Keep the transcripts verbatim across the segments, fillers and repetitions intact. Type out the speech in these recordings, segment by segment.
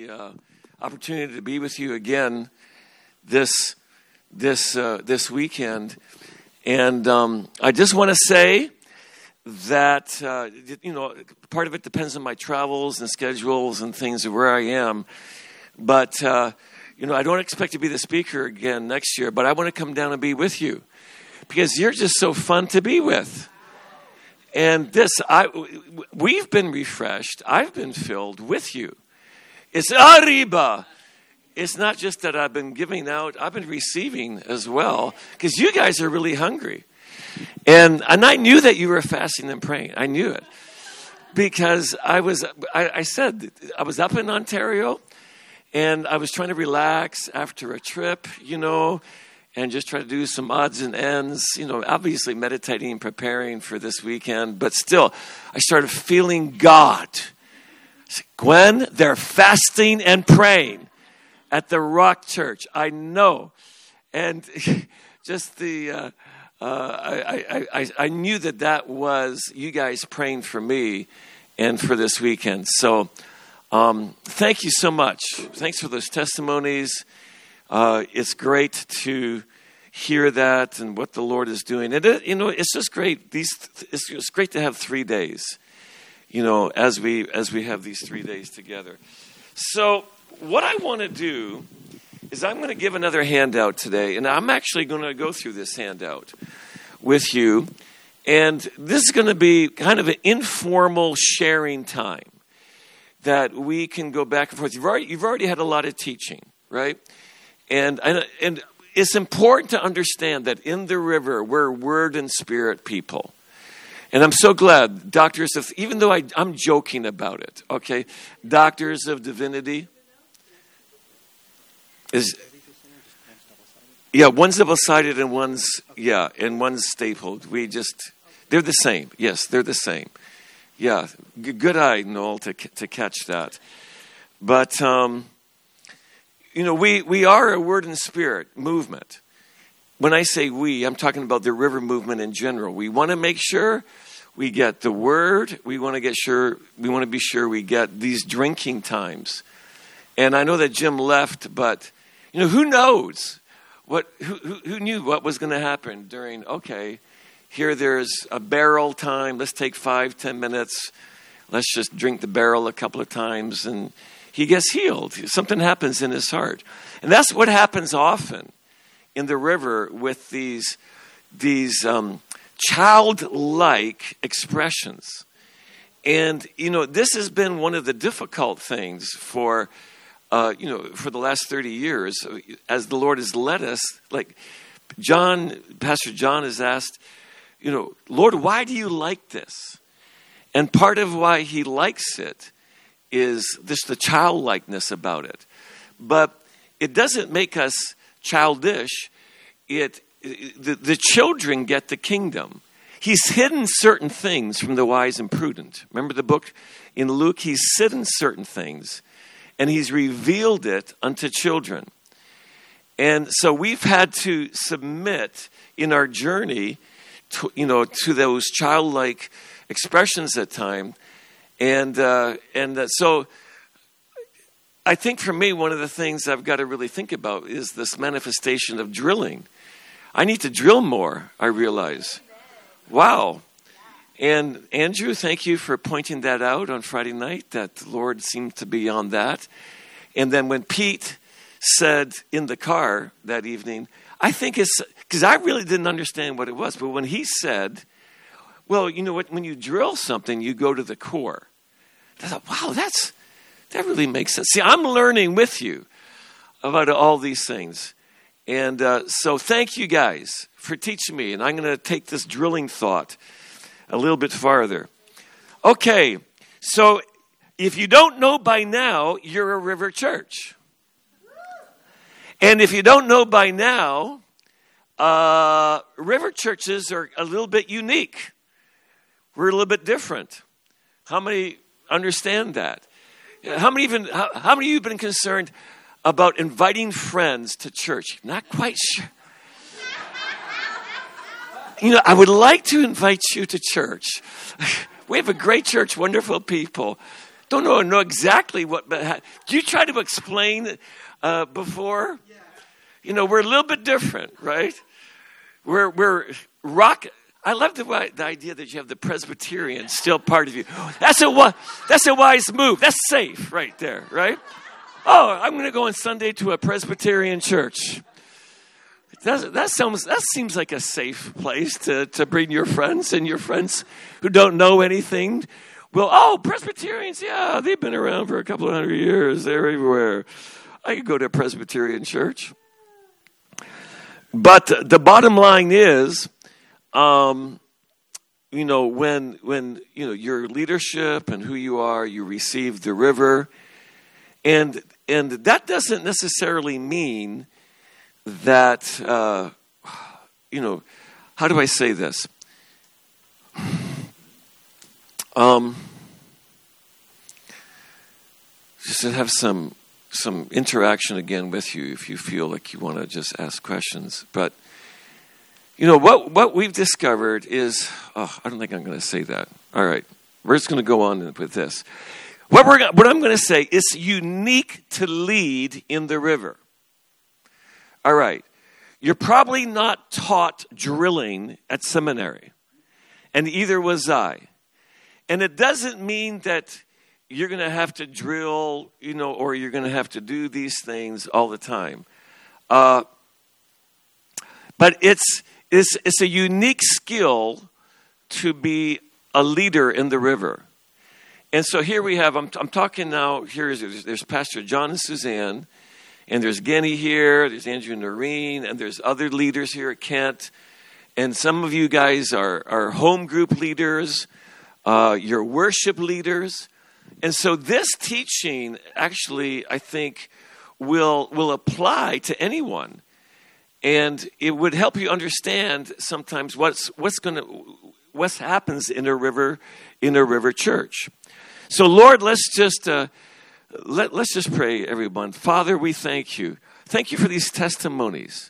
the uh, opportunity to be with you again this this uh, this weekend, and um, I just want to say that uh, you know part of it depends on my travels and schedules and things of where I am, but uh, you know I don't expect to be the speaker again next year, but I want to come down and be with you because you're just so fun to be with. And this, I, we've been refreshed. I've been filled with you. It's arriba. It's not just that I've been giving out. I've been receiving as well because you guys are really hungry. And and I knew that you were fasting and praying. I knew it because I was. I, I said I was up in Ontario, and I was trying to relax after a trip, you know. And just try to do some odds and ends, you know, obviously meditating and preparing for this weekend. But still, I started feeling God. I said, Gwen, they're fasting and praying at the Rock Church. I know. And just the, uh, uh, I, I, I, I knew that that was you guys praying for me and for this weekend. So um, thank you so much. Thanks for those testimonies. Uh, it's great to hear that and what the Lord is doing. And it, you know, it's just great. These, it's, it's great to have three days. You know, as we as we have these three days together. So, what I want to do is I'm going to give another handout today, and I'm actually going to go through this handout with you. And this is going to be kind of an informal sharing time that we can go back and forth. You've already you've already had a lot of teaching, right? And, and and it's important to understand that in the river, we're word and spirit people. And I'm so glad, doctors of, even though I, I'm joking about it, okay? Doctors of divinity is, yeah, one's double-sided and one's, yeah, and one's stapled. We just, they're the same. Yes, they're the same. Yeah, G- good eye, Noel, to to catch that. But, um... You know, we, we are a word and spirit movement. When I say we, I'm talking about the river movement in general. We want to make sure we get the word. We want to get sure. We want to be sure we get these drinking times. And I know that Jim left, but you know, who knows what? Who who, who knew what was going to happen during? Okay, here there's a barrel time. Let's take five, ten minutes. Let's just drink the barrel a couple of times and. He gets healed. Something happens in his heart. And that's what happens often in the river with these, these um, childlike expressions. And, you know, this has been one of the difficult things for, uh, you know, for the last thirty years as the Lord has led us. Like John, Pastor John has asked, you know, Lord, why do you like this? And part of why he likes it is just the childlikeness about it. But it doesn't make us childish. It, it the, the children get the kingdom. He's hidden certain things from the wise and prudent. Remember the book in Luke? He's hidden certain things, and he's revealed it unto children. And so we've had to submit in our journey to, you know, to those childlike expressions at times. And uh, and uh, so I think for me, one of the things I've got to really think about is this manifestation of drilling. I need to drill more, I realize. Wow. And Andrew, thank you for pointing that out on Friday night, that the Lord seemed to be on that. And then when Pete said in the car that evening, I think it's, because I really didn't understand what it was, but when he said, well, you know what? When you drill something, you go to the core. I thought, wow, that's that really makes sense. See, I'm learning with you about all these things. And uh, so thank you guys for teaching me. And I'm going to take this drilling thought a little bit farther. Okay, so if you don't know by now, you're a River Church. And if you don't know by now, uh, River Churches are a little bit unique. We're a little bit different. How many understand that? How many even? How, how many of you have been concerned about inviting friends to church? Not quite sure. You know, I would like to invite you to church. We have a great church, wonderful people. don't know know exactly what. But do you try to explain uh, before? Yeah. You know, we're a little bit different, right? We're we're rock. I love the, the idea that you have the Presbyterian still part of you. That's a that's a wise move. That's safe right there, right? Oh, I'm going to go on Sunday to a Presbyterian church. That, that sounds that seems like a safe place to, to bring your friends, and your friends who don't know anything. Well, oh, Presbyterians, yeah, they've been around for a couple of hundred years. They're everywhere. I could go to a Presbyterian church. But the bottom line is, um, you know, when when you know your leadership and who you are, you receive the river, and and that doesn't necessarily mean that uh, you know. How do I say this? Um, just to have some some interaction again with you, if you feel like you want to just ask questions. But you know what what we've discovered is, oh, I don't think I'm going to say that. All right, we're just going to go on with this. What we're what I'm going to say is unique to lead in the river. All right, you're probably not taught drilling at seminary, and either was I. And it doesn't mean that you're going to have to drill, you know, or you're going to have to do these things all the time. Uh, but it's, it's, it's a unique skill to be a leader in the river. And so here we have, I'm, I'm talking now, here's, there's, there's Pastor John and Suzanne, and there's Genny here, there's Andrew and Noreen, and there's other leaders here at Kent. And some of you guys are, are home group leaders. Uh, your worship leaders. And so this teaching actually, I think, will will apply to anyone. And it would help you understand sometimes what's what's going to what happens in a river in a river church. So Lord, let's just uh, let, let's just pray, everyone. Father, we thank you. Thank you for these testimonies.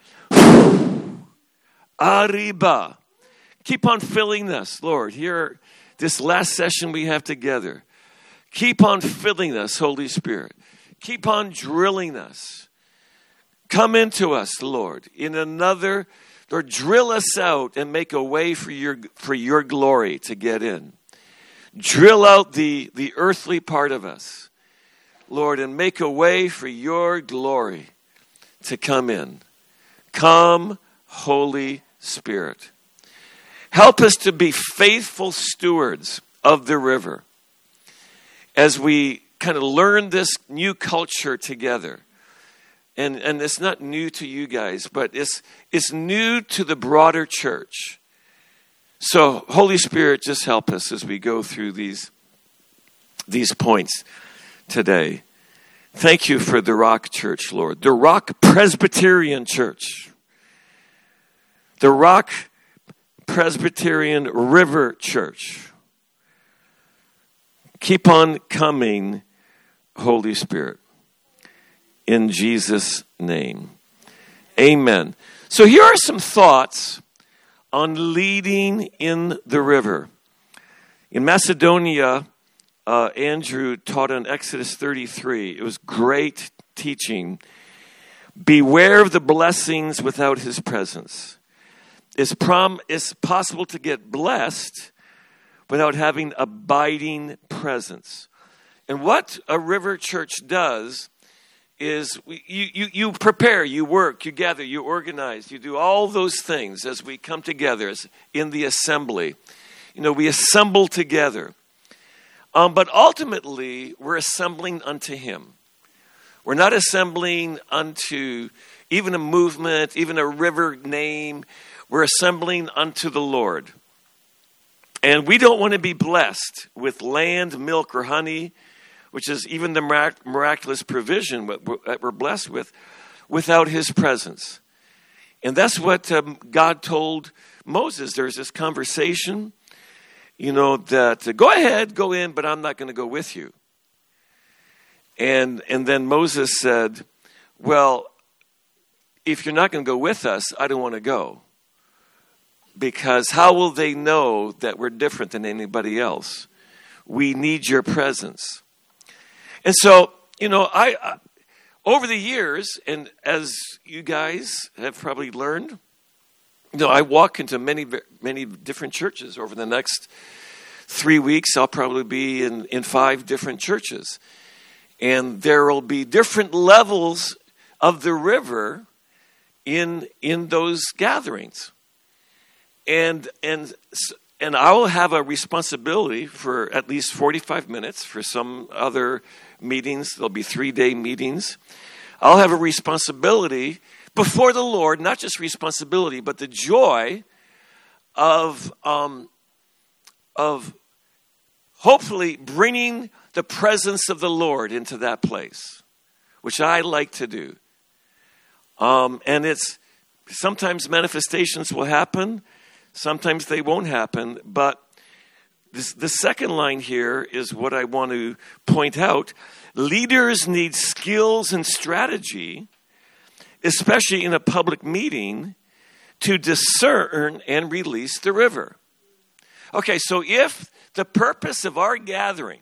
Arriba. Keep on filling this, Lord. Here, this last session we have together. Keep on filling us, Holy Spirit. Keep on drilling us. Come into us, Lord, in another, Lord, drill us out and make a way for your for your glory to get in. Drill out the, the earthly part of us, Lord, and make a way for your glory to come in. Come, Holy Spirit. Help us to be faithful stewards of the river as we kind of learn this new culture together. And and it's not new to you guys, but it's it's new to the broader church. So, Holy Spirit, just help us as we go through these, these points today. Thank you for the Rock Church, Lord. The Rock Presbyterian Church. The Rock Presbyterian River Church. Keep on coming, Holy Spirit. In Jesus' name. Amen. So here are some thoughts on leading in the river. In Macedonia, uh, Andrew taught on Exodus thirty-three. It was great teaching. Beware of the blessings without his presence. It's, prom- it's possible to get blessed without having abiding presence. And what a river church does is we, you, you, you prepare, you work, you gather, you organize, you do all those things as we come together as in the assembly. You know, we assemble together. Um, but ultimately, we're assembling unto him. We're not assembling unto even a movement, even a river name. We're assembling unto the Lord. And we don't want to be blessed with land, milk, or honey, which is even the mirac- miraculous provision that we're blessed with, without his presence. And that's what um, God told Moses. There's this conversation, you know, that uh, go ahead, go in, but I'm not going to go with you. And and then Moses said, well, if you're not going to go with us, I don't want to go. Because how will they know that we're different than anybody else? we need your presence. And so, you know, I, I over the years, and as you guys have probably learned, you know, I walk into many, many different churches. Over the next three weeks, I'll probably be in, in five different churches. And there will be different levels of the river in in those gatherings. And and and I will have a responsibility for at least forty-five minutes. For some other meetings, there'll be three-day meetings. I'll have a responsibility before the Lord, not just responsibility, but the joy of um, of hopefully bringing the presence of the Lord into that place, which I like to do. Um, and it's sometimes manifestations will happen, sometimes they won't happen. But this, the second line here is what I want to point out. Leaders need skills and strategy, especially in a public meeting, to discern and release the river. Okay, so if the purpose of our gathering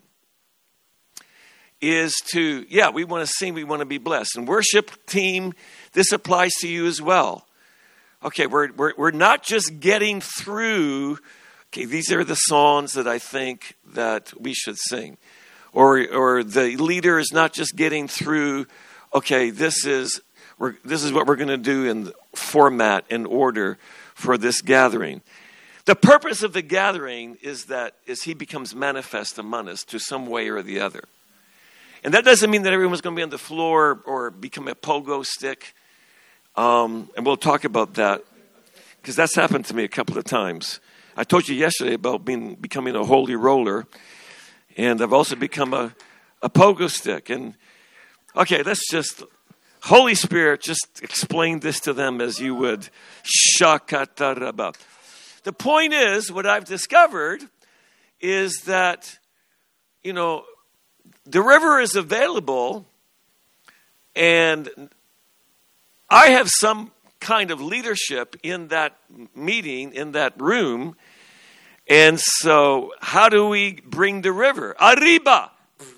is to, yeah, we want to sing, we want to be blessed. And worship team, this applies to you as well. Okay, we're we're we're not just getting through, okay, these are the songs that I think that we should sing. Or or the leader is not just getting through, okay, this is we're this is what we're going to do in format and order for this gathering. The purpose of the gathering is that is he becomes manifest among us to some way or the other. And that doesn't mean that everyone's going to be on the floor or become a pogo stick. Um, and we'll talk about that because that's happened to me a couple of times. I told you yesterday about being becoming a holy roller. And I've also become a, a pogo stick. And okay, let's just, Holy Spirit, just explain this to them as you would. Shakataraba. The point is, what I've discovered is that, you know, the river is available, and I have some kind of leadership in that meeting, in that room. And so how do we bring the river? Arriba!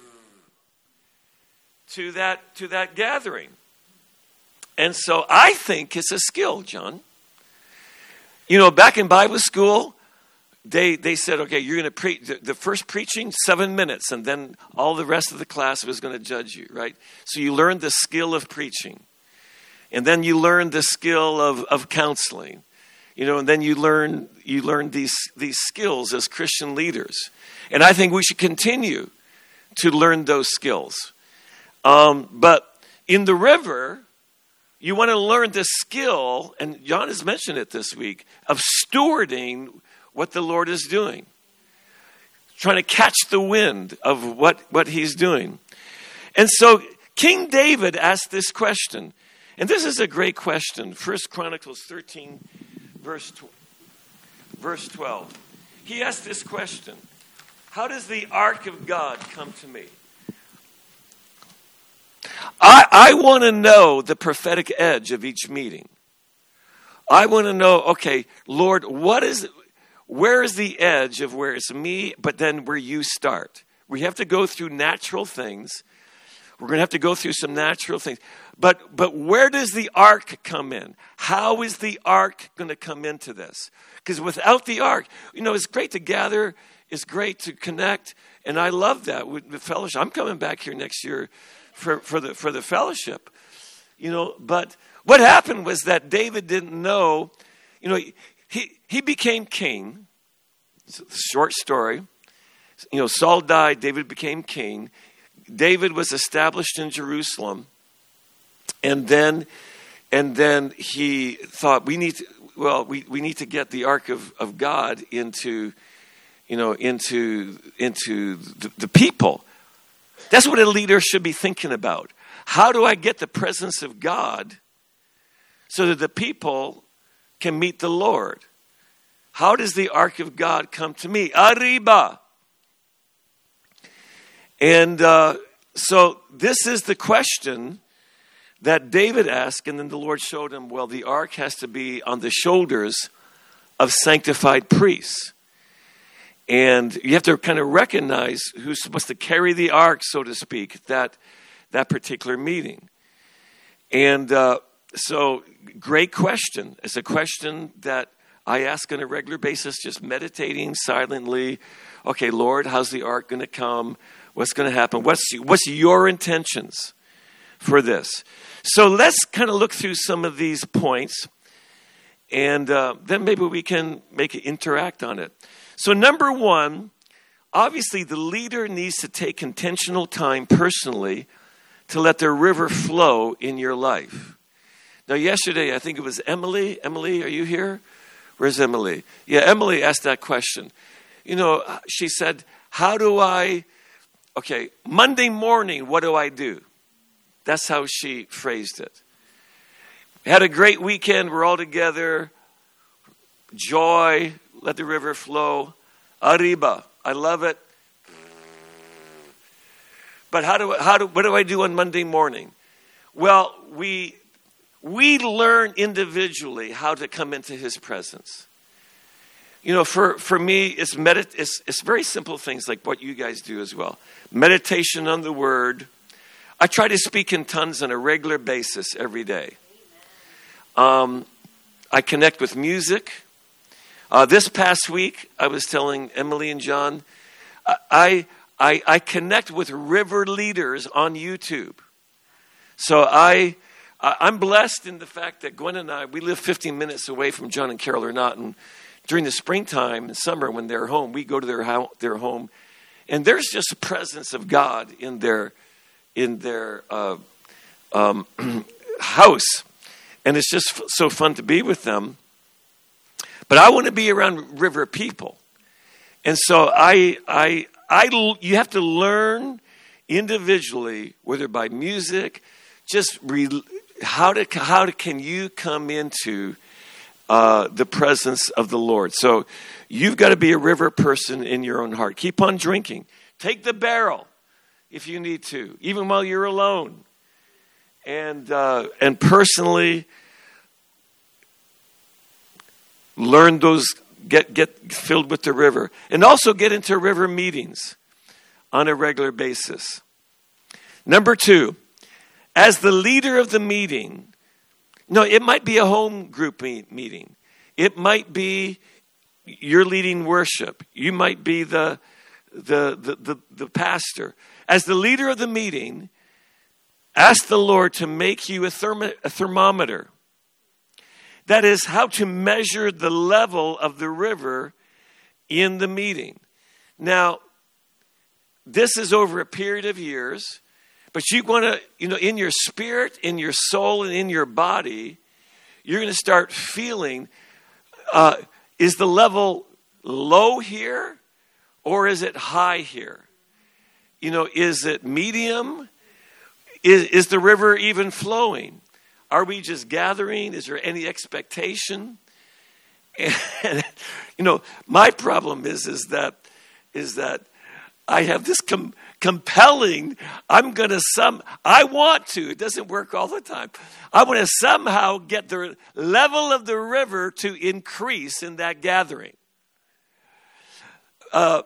To that, to that gathering. And so I think it's a skill, John. You know, back in Bible school, they they said, okay, you're going to preach the, the first preaching, seven minutes, and then all the rest of the class was going to judge you, right? So you learned the skill of preaching. And then you learned the skill of, of counseling. You know, and then you learn you learn these these skills as Christian leaders. And I think we should continue to learn those skills. Um, but in the river, you want to learn the skill, and John has mentioned it this week, of stewarding what the Lord is doing. Trying to catch the wind of what, what he's doing. And so King David asked this question. And this is a great question. First Chronicles thirteen, verse twelve. He asked this question. How does the ark of God come to me? I, I want to know the prophetic edge of each meeting. I want to know, okay, Lord, what is, where is the edge of where it's me, but then where you start? We have to go through natural things. We're going to have to go through some natural things. But but where does the ark come in? How is the ark going to come into this? Because without the ark, you know, it's great to gather. It's great to connect. And I love that with the fellowship. I'm coming back here next year for, for the for the fellowship. You know, but what happened was that David didn't know, you know, he, he became king. It's a short story. You know, Saul died, David became king. David was established in Jerusalem, and then, and then he thought we need to, well, we, we need to get the ark of, of God into, you know, into into the, the people. That's what a leader should be thinking about. How do I get the presence of God so that the people can meet the Lord? How does the ark of God come to me? Arriba. And uh, so this is the question that David asked, and then the Lord showed him, well, the ark has to be on the shoulders of sanctified priests. And you have to kind of recognize who's supposed to carry the ark, so to speak, that that particular meeting. And uh, so, great question. It's a question that I ask on a regular basis, just meditating silently. Okay, Lord, how's the ark going to come? What's going to happen? What's what's your intentions for this? So let's kind of look through some of these points, and uh, then maybe we can make it interact on it. So number one, obviously the leader needs to take intentional time personally to let the river flow in your life. Now, yesterday, I think it was Emily. Emily, are you here? Where's Emily? Yeah, Emily asked that question. You know, she said, how do I, okay, Monday morning, what do I do? That's how she phrased it. Had a great weekend. We're all together. Joy. Let the river flow. Arriba. I love it. But how do how do what do I do on Monday morning? Well, we we learn individually how to come into His presence. You know, for, for me, it's, medit- it's it's very simple things like what you guys do as well. Meditation on the Word. I try to speak in tongues on a regular basis every day. Um, I connect with music. Uh, this past week, I was telling Emily and John, I, I I connect with river leaders on YouTube. So I I'm blessed in the fact that Gwen and I, we live fifteen minutes away from John and Carol Ornaton. During the springtime and summer when they're home, we go to their ho- their home, and there's just a presence of God in their in their uh, um, house, and it's just f- so fun to be with them. But I want to be around river people, and so I I I you have to learn individually, whether by music, just re- how to how to can you come into Uh, the presence of the Lord. So you've got to be a river person in your own heart. Keep on drinking. Take the barrel if you need to, even while you're alone. And uh, and personally learn those, get, get filled with the river. And also get into river meetings on a regular basis. Number two, as the leader of the meeting, no, it might be a home group meeting. It might be you're leading worship. You might be the, the the the the pastor. As the leader of the meeting, ask the Lord to make you a, thermo, a thermometer. That is how to measure the level of the river in the meeting. Now, this is over a period of years. But you want to, you know, in your spirit, in your soul, and in your body, you're going to start feeling, uh, is the level low here or is it high here? You know, is it medium? Is, is the river even flowing? Are we just gathering? Is there any expectation? And, you know, my problem is, is that, is that I have this com- compelling, I'm going to some, I want to, it doesn't work all the time. I want to somehow get the level of the river to increase in that gathering. Uh,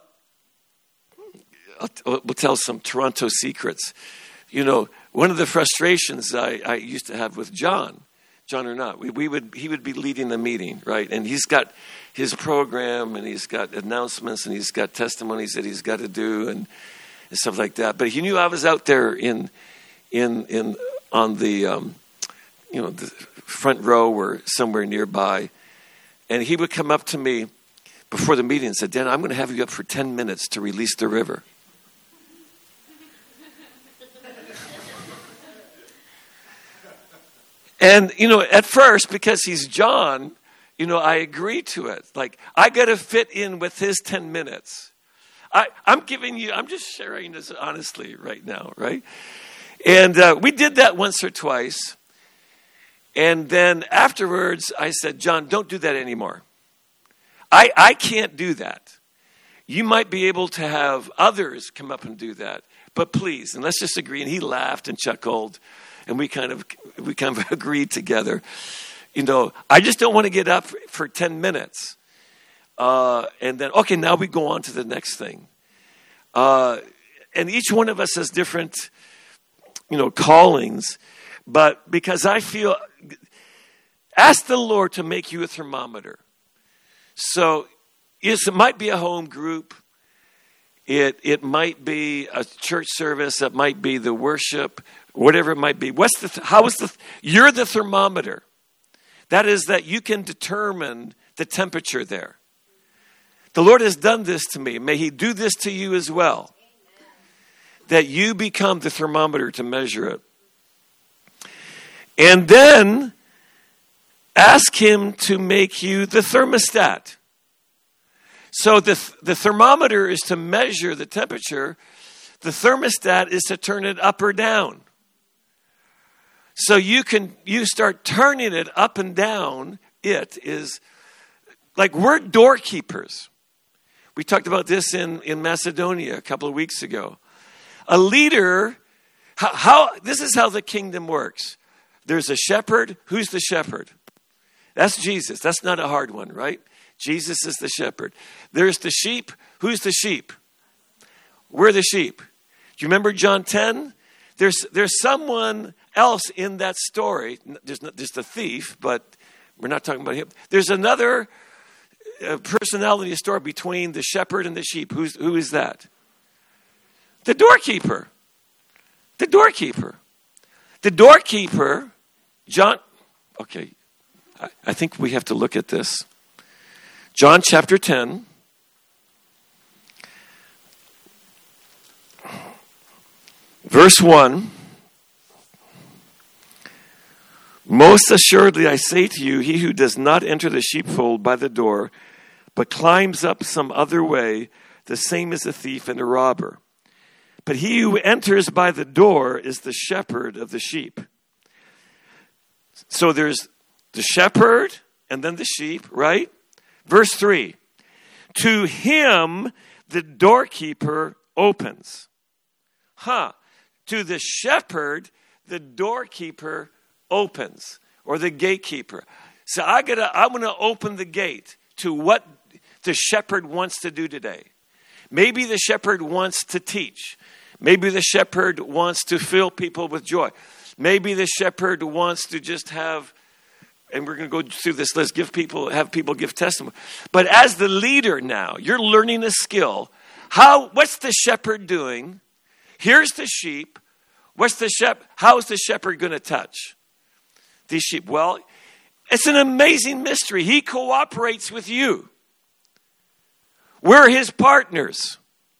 I'll, we'll tell some Toronto secrets. You know, one of the frustrations I, I used to have with John, John or not, we, we would he would be leading the meeting, right? And he's got his program, and he's got announcements, and he's got testimonies that he's got to do, and, and stuff like that. But he knew I was out there in, in, in on the, um, you know, the front row or somewhere nearby, and he would come up to me before the meeting and said, "Dan, I'm going to have you up for ten minutes to release the river." And, you know, at first, because he's John, you know, I agreed to it. Like, I got to fit in with his ten minutes. I, I'm giving you, I'm just sharing this honestly right now, right? And uh, we did that once or twice. And then afterwards, I said, "John, don't do that anymore. I, I can't do that. You might be able to have others come up and do that. But please," and let's just agree. And he laughed and chuckled. And we kind of we kind of agreed together. You know, I just don't want to get up for ten minutes. Uh, and then, okay, now we go on to the next thing. Uh, and each one of us has different, you know, callings. But because I feel, ask the Lord to make you a thermometer. So yes, it might be a home group. It it might be a church service. It might be the worship, whatever it might be. What's the how is the you're the thermometer? That is that you can determine the temperature there. The Lord has done this to me. May He do this to you as well. That you become the thermometer to measure it. And then ask Him to make you the thermostat. So the, the thermometer is to measure the temperature. The thermostat is to turn it up or down. So you can you start turning it up and down. It is like we're doorkeepers. We talked about this in, in Macedonia a couple of weeks ago. A leader, how, how this is how the kingdom works. There's a shepherd. Who's the shepherd? That's Jesus. That's not a hard one, right? Jesus is the shepherd. There's the sheep. Who's the sheep? We're the sheep. Do you remember John ten? There's there's someone else in that story. There's not just a thief, but we're not talking about him. There's another uh, personality story between the shepherd and the sheep. Who's who is that? The doorkeeper. The doorkeeper. The doorkeeper. John. Okay, I, I think we have to look at this. John chapter ten. Verse one. Most assuredly I say to you, he who does not enter the sheepfold by the door, but climbs up some other way, the same is a thief and a robber. But he who enters by the door is the shepherd of the sheep. So there's the shepherd and then the sheep, right? Verse three, to him the doorkeeper opens. Huh. To the shepherd, the doorkeeper opens, or the gatekeeper. So I gotta, I'm going to open the gate to what the shepherd wants to do today. Maybe the shepherd wants to teach. Maybe the shepherd wants to fill people with joy. Maybe the shepherd wants to just have, and we're going to go through this list, give people, have people give testimony. But as the leader now, you're learning a skill. How? What's the shepherd doing? Here's the sheep. What's the shepherd? How is the shepherd going to touch these sheep? Well, it's an amazing mystery. He cooperates with you. We're his partners.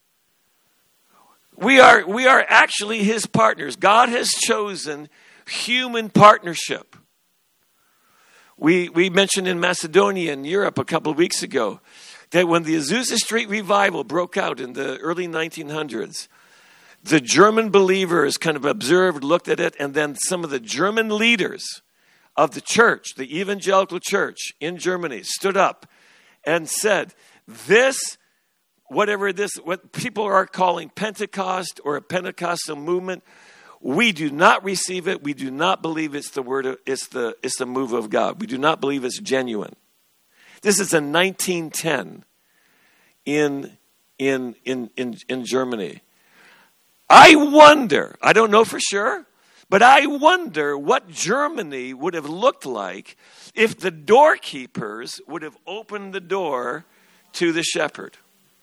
We are, we are actually his partners. God has chosen human partnership. We, we mentioned in Macedonia and Europe a couple of weeks ago that when the Azusa Street revival broke out in the early nineteen hundreds, the German believers kind of observed, looked at it, and then some of the German leaders of the church, the evangelical church in Germany, stood up and said, this, whatever this, what people are calling Pentecost or a Pentecostal movement, we do not receive it. We do not believe it's the word of, it's the it's the move of God. We do not believe it's genuine. This is in nineteen ten in in in in, in Germany. I wonder, I don't know for sure, but I wonder what Germany would have looked like if the doorkeepers would have opened the door to the shepherd.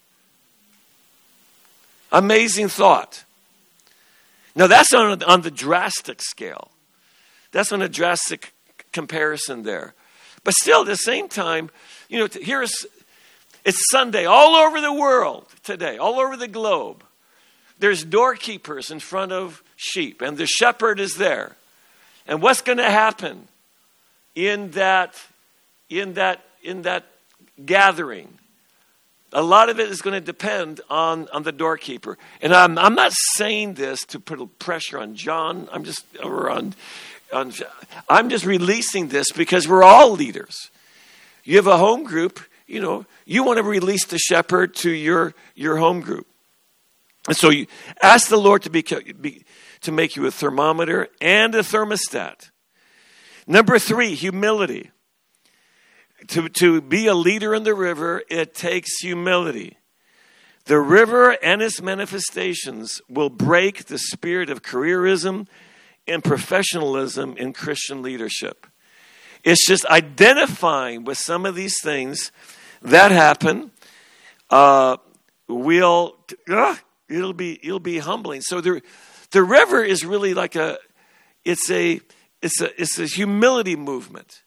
Amazing thought. Now that's on, on the drastic scale. That's on a drastic comparison there. But still, at the same time, you know, here's, it's Sunday all over the world today, all over the globe. There's doorkeepers in front of sheep, and the shepherd is there. And what's going to happen in that, in that, in that gathering? A lot of it is going to depend on, on the doorkeeper. And I'm I'm not saying this to put pressure on John. I'm just or on, on I'm just releasing this because we're all leaders. You have a home group, you know, you want to release the shepherd to your, your home group. And so you ask the Lord to be, be to make you a thermometer and a thermostat. Number three, humility. To, to be a leader in the river, it takes humility. The river and its manifestations will break the spirit of careerism and professionalism in Christian leadership. It's just identifying with some of these things that happen. Uh, will uh, it'll be it'll be humbling. So the the river is really like a it's a it's a it's a humility movement.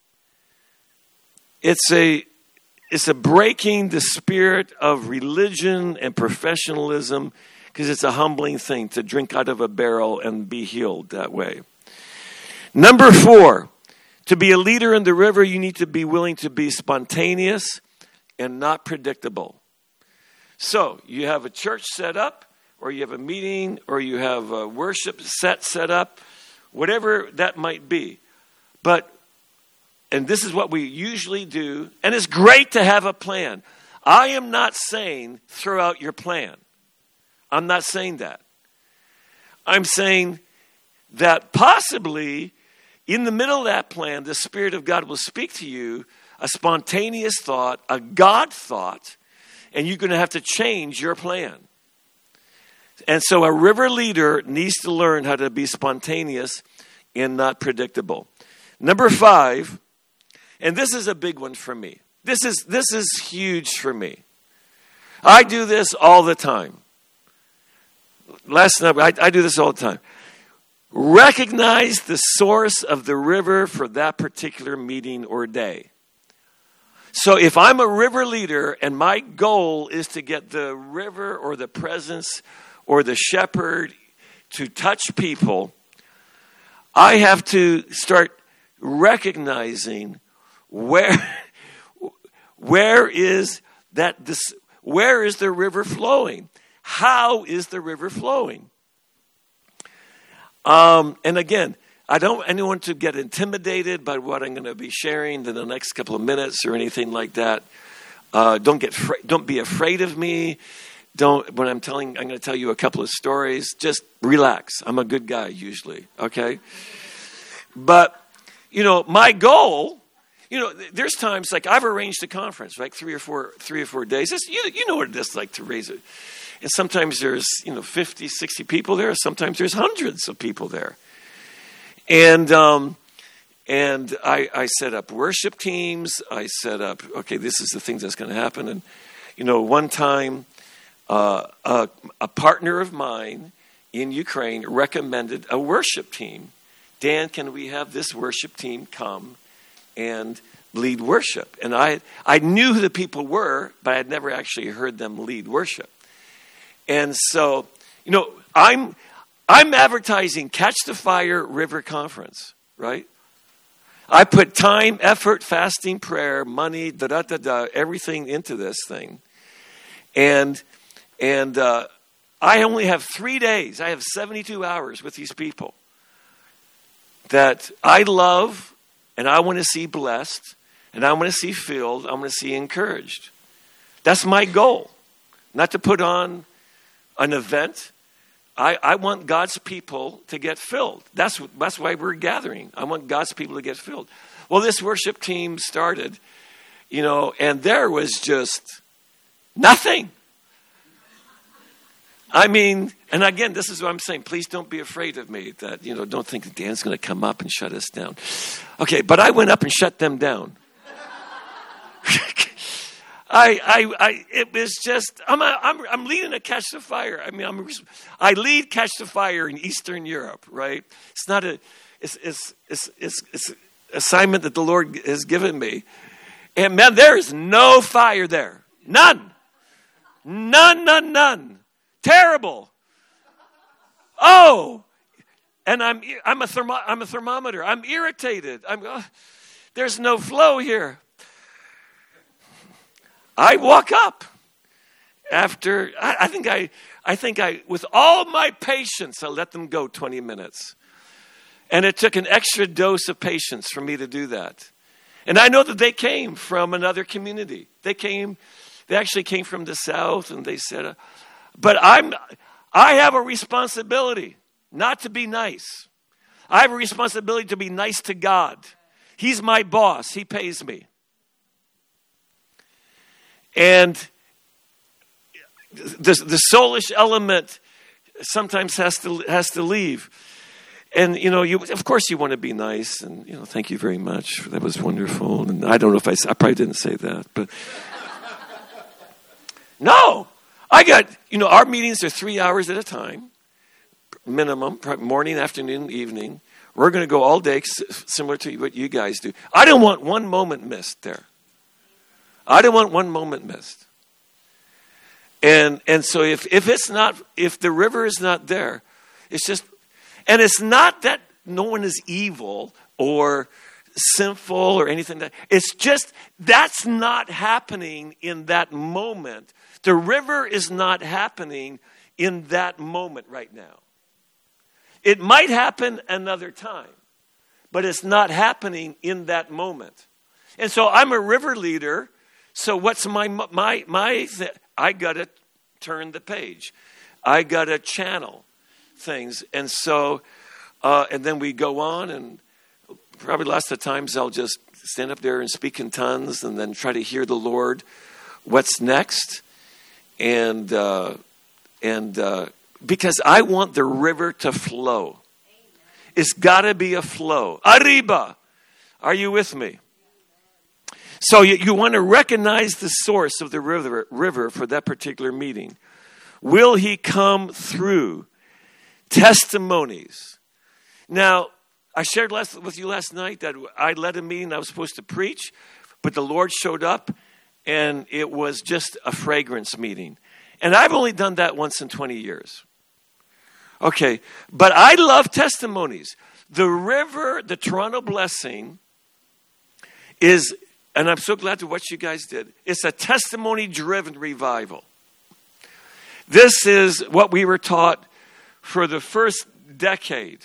It's a it's a breaking the spirit of religion and professionalism, because it's a humbling thing to drink out of a barrel and be healed that way. Number four, to be a leader in the river, you need to be willing to be spontaneous and not predictable. So you have a church set up, or you have a meeting, or you have a worship set set up, whatever that might be. But, and this is what we usually do, and it's great to have a plan. I am not saying throw out your plan. I'm not saying that. I'm saying that possibly in the middle of that plan, the Spirit of God will speak to you a spontaneous thought, a God thought, and you're going to have to change your plan. And so a river leader needs to learn how to be spontaneous and not predictable. Number five, and this is a big one for me. This is this is huge for me. I do this all the time. Last night, I, I do this all the time. Recognize the source of the river for that particular meeting or day. So if I'm a river leader and my goal is to get the river or the presence or the shepherd to touch people, I have to start recognizing where where is that this where is the river flowing? How is the river flowing? Um, and again, I don't want anyone to get intimidated by what I'm going to be sharing in the next couple of minutes or anything like that. Uh, don't get fra- don't be afraid of me. Don't when I'm telling I'm going to tell you a couple of stories. Just relax. I'm a good guy usually. Okay, but you know my goal. You know, there's times like I've arranged a conference, like three or four three or four days. It's, you you know what it is like to raise it. And sometimes there's, you know, fifty, sixty people there. Sometimes there's hundreds of people there. And um, and I, I set up worship teams. I set up, okay, this is the thing that's going to happen. And, you know, one time uh, a, a partner of mine in Ukraine recommended a worship team. Dan, can we have this worship team come and lead worship? And I I knew who the people were, but I had never actually heard them lead worship. And so, you know, I'm I'm advertising Catch the Fire River Conference, right? I put time, effort, fasting, prayer, money, da da da da, everything into this thing, and and uh, I only have three days. I have seventy-two hours with these people that I love, and I want to see blessed, and I want to see filled. I want to see encouraged. That's my goal, not to put on an event. I, I want God's people to get filled. That's that's why we're gathering. I want God's people to get filled. Well, this worship team started, you know, and there was just nothing. I mean, and again, this is what I'm saying. Please don't be afraid of me. That, you know, don't think that Dan's going to come up and shut us down. Okay, but I went up and shut them down. I, I, I, it was just, I'm, a, I'm, I'm leading a Catch the Fire. I mean, I'm, I lead Catch the Fire in Eastern Europe, right? It's not a, it's, it's, it's, it's, it's an assignment that the Lord has given me. And man, there is no fire there. None. None, none, none. Terrible. Oh, and I'm, I'm a thermo, I'm a thermometer. I'm irritated. I'm, uh, there's no flow here. I walk up after, I, I think I, I think I, with all my patience, I let them go twenty minutes. And it took an extra dose of patience for me to do that. And I know that they came from another community. They came, they actually came from the South, and they said, uh, but I'm, I have a responsibility not to be nice. I have a responsibility to be nice to God. He's my boss. He pays me. And the, the soulish element sometimes has to has to leave. And, you know, you of course you want to be nice. And, you know, thank you very much. That was wonderful. And I don't know if I, I probably didn't say that. But no, I got, you know, our meetings are three hours at a time, minimum, morning, afternoon, evening. We're going to go all day, similar to what you guys do. I don't want one moment missed there. I don't want one moment missed. And and so if, if it's not, if the river is not there, it's just, and it's not that no one is evil or sinful or anything. That it's just, that's not happening in that moment. The river is not happening in that moment right now. It might happen another time, but it's not happening in that moment. And so I'm a river leader. So what's my, my, my, th- I got to turn the page. I got to channel things. And so, uh, and then we go on, and probably lots of times I'll just stand up there and speak in tongues and then try to hear the Lord. What's next? And, uh, and, uh, because I want the river to flow. It's got to be a flow. Arriba. Are you with me? So you, you want to recognize the source of the river, river for that particular meeting. Will he come through? Testimonies. Now, I shared last, with you last night that I led a meeting I was supposed to preach, but the Lord showed up, and it was just a fragrance meeting. And I've only done that once in twenty years. Okay, but I love testimonies. The river, the Toronto Blessing, is, and I'm so glad to what you guys did, it's a testimony-driven revival. This is what we were taught for the first decade.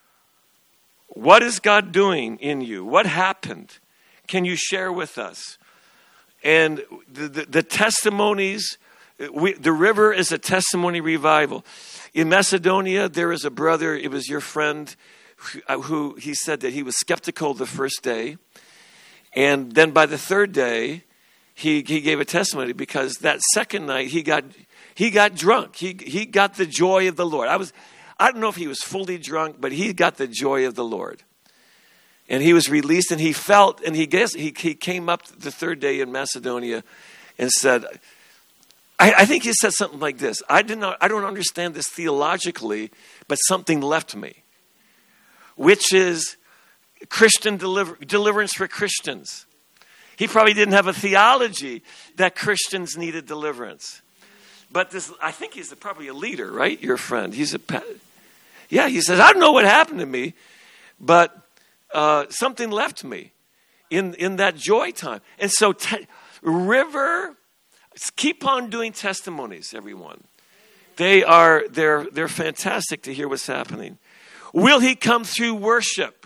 What is God doing in you? What happened? Can you share with us? And the, the, the testimonies, we, the river is a testimony revival. In Macedonia, there is a brother, it was your friend, who, who he said that he was skeptical the first day. And then by the third day, he, he gave a testimony because that second night he got he got drunk. He he got the joy of the Lord. I was I don't know if he was fully drunk, but he got the joy of the Lord. And he was released, and he felt, and he guess he, he came up the third day in Macedonia and said, I, I think he said something like this. I did not I don't understand this theologically, but something left me. Which is Christian deliver, deliverance for Christians. He probably didn't have a theology that Christians needed deliverance. But this, I think he's a, probably a leader, right? Your friend. He's a, yeah, he says, I don't know what happened to me, but uh, something left me in, in that joy time. And so te- River, keep on doing testimonies, everyone. They are, they're, they're fantastic to hear what's happening. Will he come through worship?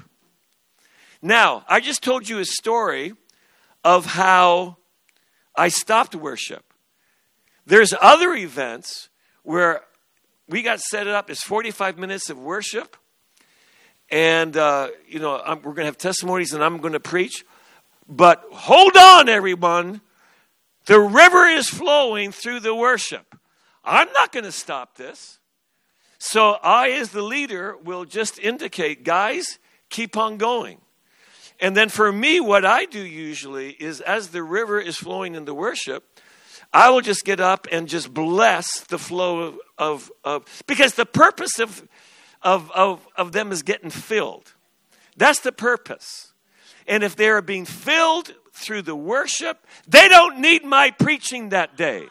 Now, I just told you a story of how I stopped worship. There's other events where we got set up as forty-five minutes of worship. And, uh, you know, I'm, we're going to have testimonies and I'm going to preach. But hold on, everyone. The river is flowing through the worship. I'm not going to stop this. So I, as the leader, will just indicate, guys, keep on going. And then for me, what I do usually is as the river is flowing in the worship, I will just get up and just bless the flow of, of, of because the purpose of, of, of, of them is getting filled. That's the purpose. And if they are being filled through the worship, they don't need my preaching that day.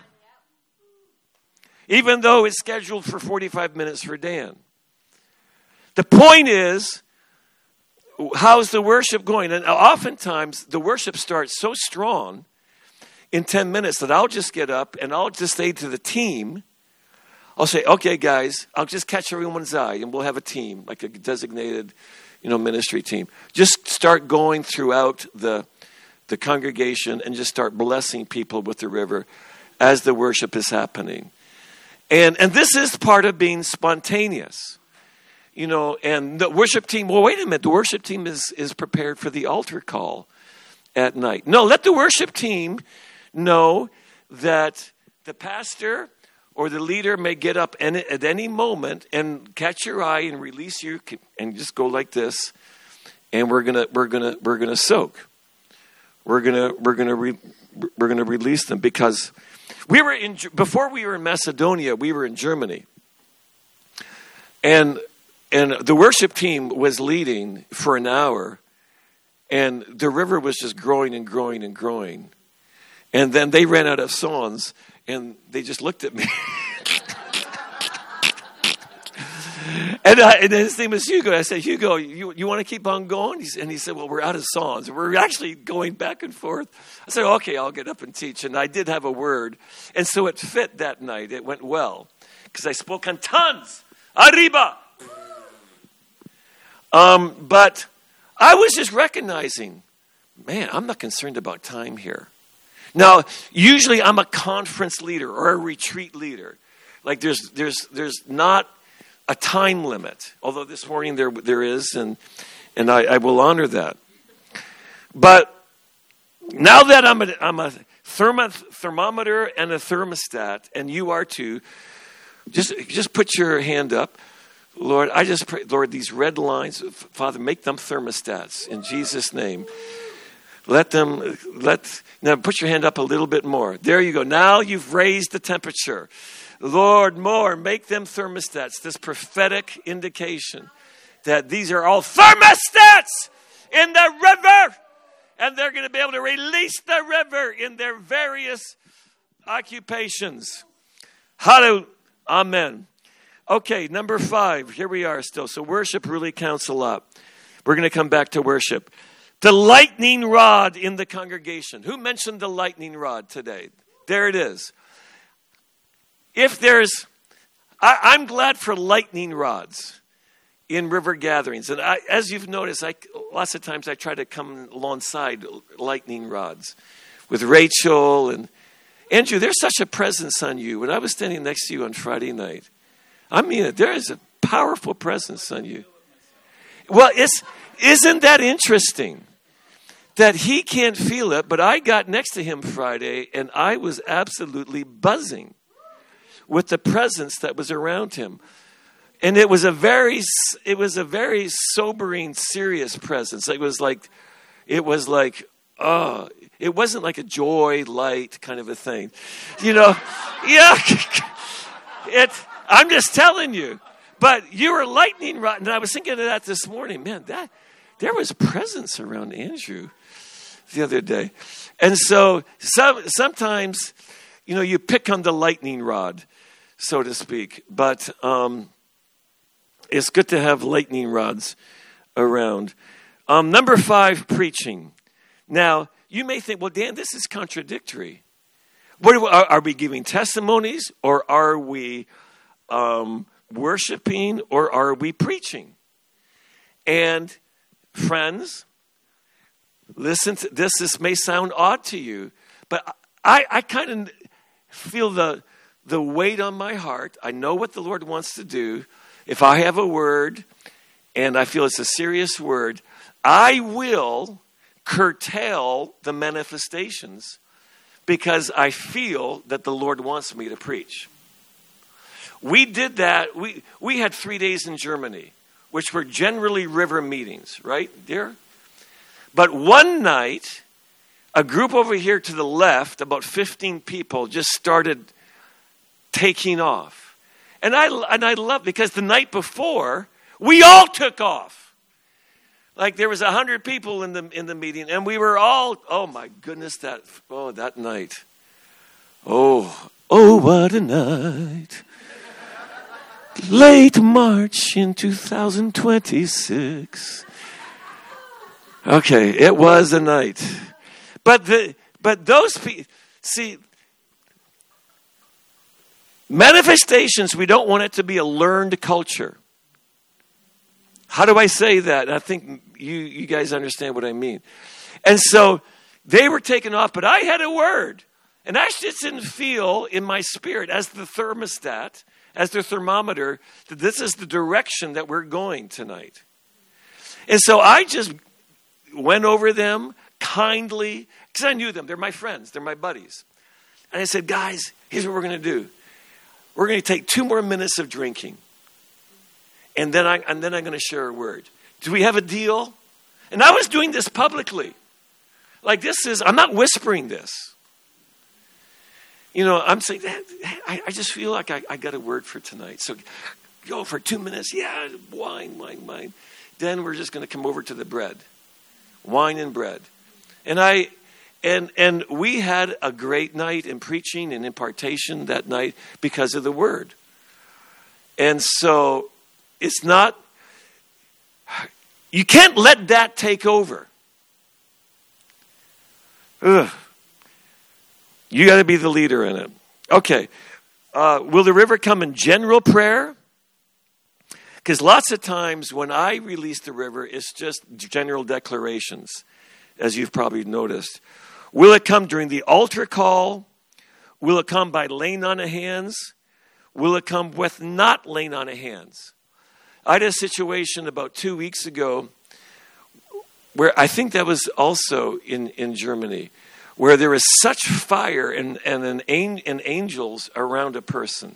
Even though it's scheduled for forty-five minutes for Dan. The point is, how's the worship going? And oftentimes, the worship starts so strong in ten minutes that I'll just get up and I'll just say to the team, I'll say, okay, guys, I'll just catch everyone's eye and we'll have a team, like a designated, you know, ministry team. Just start going throughout the, the congregation and just start blessing people with the river as the worship is happening. And and this is part of being spontaneous. You know, and the worship team, well, wait a minute, the worship team is, is prepared for the altar call at night. No, let the worship team know that the pastor or the leader may get up any, at any moment and catch your eye and release you and just go like this. And we're gonna we're gonna we're gonna soak. We're gonna we're gonna re, we're gonna release them because we were in before we were in Macedonia. We were in Germany, and and the worship team was leading for an hour, and the river was just growing and growing and growing, and then they ran out of songs, and they just looked at me. And, I, and his name was Hugo. I said, Hugo, you, you want to keep on going? He, and he said, well, we're out of songs. We're actually going back and forth. I said, okay, I'll get up and teach. And I did have a word. And so it fit that night. It went well. Because I spoke on tons. Arriba! Um, but I was just recognizing, man, I'm not concerned about time here. Now, usually I'm a conference leader or a retreat leader. Like there's there's there's not a time limit, although this morning there there is, and and I, I will honor that. But now that I'm a, I'm a thermo, thermometer and a thermostat, and you are too, just just put your hand up. Lord, I just pray, Lord, these red lines, Father, make them thermostats in Jesus' name. Let them, let, now put your hand up a little bit more. There you go. Now you've raised the temperature. Lord, more, make them thermostats. This prophetic indication that these are all thermostats in the river. And they're going to be able to release the river in their various occupations. Hallelujah. Amen. Okay, number five. Here we are still. So worship really counts a lot. We're going to come back to worship. The lightning rod in the congregation. Who mentioned the lightning rod today? There it is. If there's, I, I'm glad for lightning rods in river gatherings. And I, as you've noticed, I, lots of times I try to come alongside lightning rods with Rachel and Andrew. There's such a presence on you. When I was standing next to you on Friday night, I mean it. There is a powerful presence on you. Well, it's, isn't that interesting? That he can't feel it, but I got next to him Friday and I was absolutely buzzing with the presence that was around him. And it was a very, it was a very sobering, serious presence. It was like, it was like, oh, it wasn't like a joy, light kind of a thing. You know, yeah, it, I'm just telling you. But you were lightning rod. And I was thinking of that this morning. Man, that there was presence around Andrew the other day. And so some, sometimes, you know, you pick on the lightning rod, so to speak. But um, it's good to have lightning rods around. Um, number five, preaching. Now, you may think, well, Dan, this is contradictory. What are, we, are, are we giving testimonies, or are we um, worshiping, or are we preaching? And friends, listen to this. This may sound odd to you, but I, I kind of feel the the weight on my heart. I know what the Lord wants to do. If I have a word and I feel it's a serious word, I will curtail the manifestations because I feel that the Lord wants me to preach. We did that. We, we had three days in Germany, which were generally river meetings, right, dear? But one night, a group over here to the left, about fifteen people, just started taking off. And I and I love, because the night before, we all took off. Like there was a hundred people in the in the meeting, and we were all, oh my goodness, that oh that night. Oh, oh what a night. Late March in two thousand twenty-six. Okay, it was a night. But the but those people, see, manifestations, we don't want it to be a learned culture. How do I say that? I think you, you guys understand what I mean. And so they were taken off, but I had a word. And I just didn't feel in my spirit as the thermostat, as the thermometer, that this is the direction that we're going tonight. And so I just went over them kindly, because I knew them. They're my friends. They're my buddies. And I said, guys, here's what we're going to do. We're going to take two more minutes of drinking. And then, I, and then I'm going to share a word. Do we have a deal? And I was doing this publicly. Like this is, I'm not whispering this. You know, I'm saying, I, I just feel like I, I got a word for tonight. So go for two minutes. Yeah, wine, wine, wine. Then we're just going to come over to the bread. Wine and bread. And I, and and we had a great night in preaching and impartation that night because of the word. And so it's not, you can't let that take over. Ugh. You got to be the leader in it. Okay. Uh, will the river come in general prayer? Because lots of times when I release the river, it's just general declarations, as you've probably noticed. Will it come during the altar call? Will it come by laying on of hands? Will it come with not laying on of hands? I had a situation about two weeks ago where I think that was also in, in Germany, where there was such fire and, and, an, and angels around a person.